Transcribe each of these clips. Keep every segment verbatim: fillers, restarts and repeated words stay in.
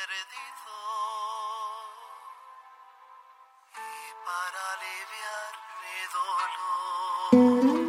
perdido y para aliviar mi dolor.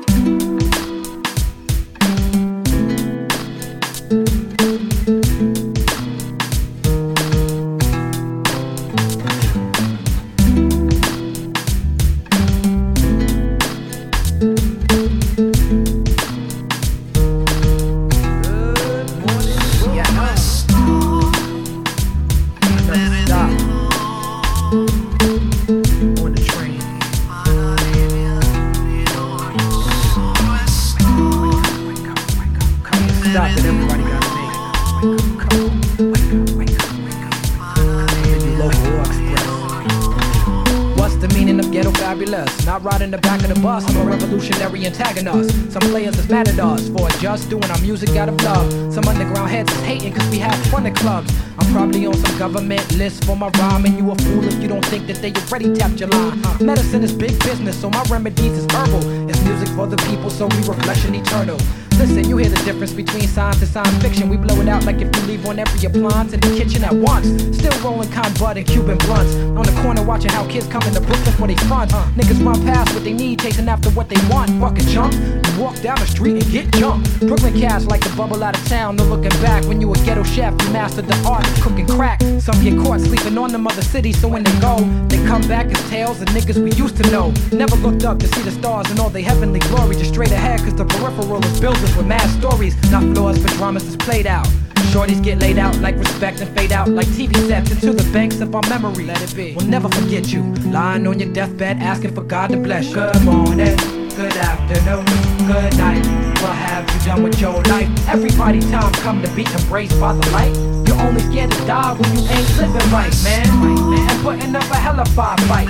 Stop that everybody gotta make. Come on, wake up, wake up, wake up. The new local express. What's the meaning of ghetto fabulous? Not riding the back of the bus, I'm a revolutionary antagonist. Some players is mad at us for just doing our music out of love. Some underground heads is hating cause we have fun at clubs. I'm probably on some government list for my rhyme, and you a fool if you don't think that they already tapped your line. Medicine is big business, so my remedies is herbal. It's music for the people, so we reflection eternal. Listen, you hear the difference between science and science fiction. We blow it out like if you leave on every appliance in the kitchen at once. Still rolling con bud and Cuban blunts. On the corner watching how kids come into Brooklyn for they front. uh, Niggas run past what they need, chasing after what they want. Fucking chump, you walk down the street and get jumped. Brooklyn cats like to bubble out of town, no looking back. When you a ghetto chef, you mastered the art of cooking crack. Some get caught sleeping on them other cities, so when they go, they come back as tales of niggas we used to know. Never looked up to see the stars and all their heavenly glory. Just straight ahead cause the peripheral is buildings with mad stories, not flaws but dramas that's played out. Shorties get laid out like respect and fade out like T V sets into the banks of our memory. Let it be. We'll never forget you, lying on your deathbed asking for God to bless you. Good morning, good afternoon, good night. What have you done with your life? Everybody time come to be embraced by the light. You're only scared to die when you ain't living right, man. And putting up a hella fight fight.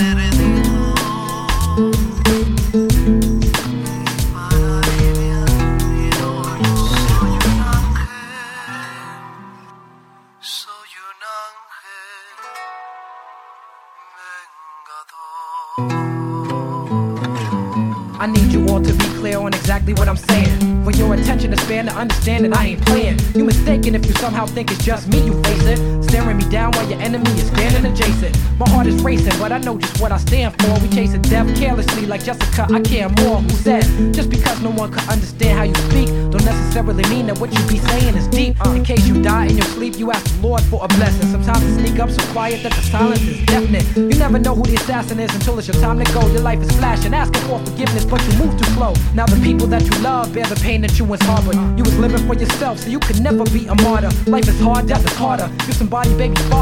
Soy un ángel vengador. I need you all to be clear on exactly what I'm saying. For your attention to span to understand that I ain't playing. You mistaken if you somehow think it's just me you facing. Staring me down while your enemy is standing adjacent. My heart is racing, but I know just what I stand for. We chasing death carelessly like Jessica, I care more. Who said, just because no one can understand how you speak, don't necessarily mean that what you be saying is deep. In case you die in your sleep, you ask the Lord for a blessing. Sometimes it sneak up so quiet that the silence is deafening. You never know who the assassin is until it's your time to go. Your life is flashing, asking for forgiveness, but you move too slow. Now the people that you love bear the pain that you once harbored. You was living for yourself, so you could never be a martyr. Life is hard, death is harder. You somebody baby father.